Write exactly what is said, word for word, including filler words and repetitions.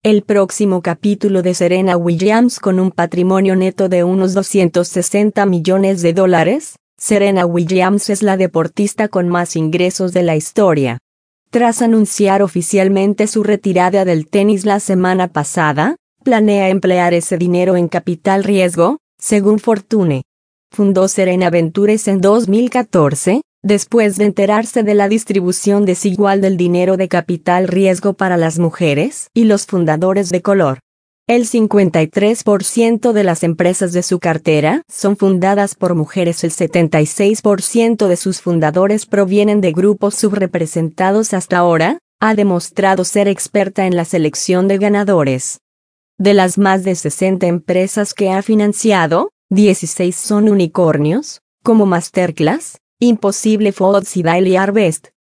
El próximo capítulo de Serena Williams con un patrimonio neto de unos doscientos sesenta millones de dólares. Serena Williams es la deportista con más ingresos de la historia. Tras anunciar oficialmente su retirada del tenis la semana pasada, planea emplear ese dinero en capital riesgo, según Fortune. Fundó Serena Ventures en dos mil catorce, después de enterarse de la distribución desigual del dinero de capital riesgo para las mujeres y los fundadores de color. El cincuenta y tres por ciento de las empresas de su cartera son fundadas por mujeres. El setenta y seis por ciento de sus fundadores provienen de grupos subrepresentados. Hasta ahora, ha demostrado ser experta en la selección de ganadores. De las más de sesenta empresas que ha financiado, dieciséis son unicornios, como Masterclass, Impossible Foods y Daily Harvest.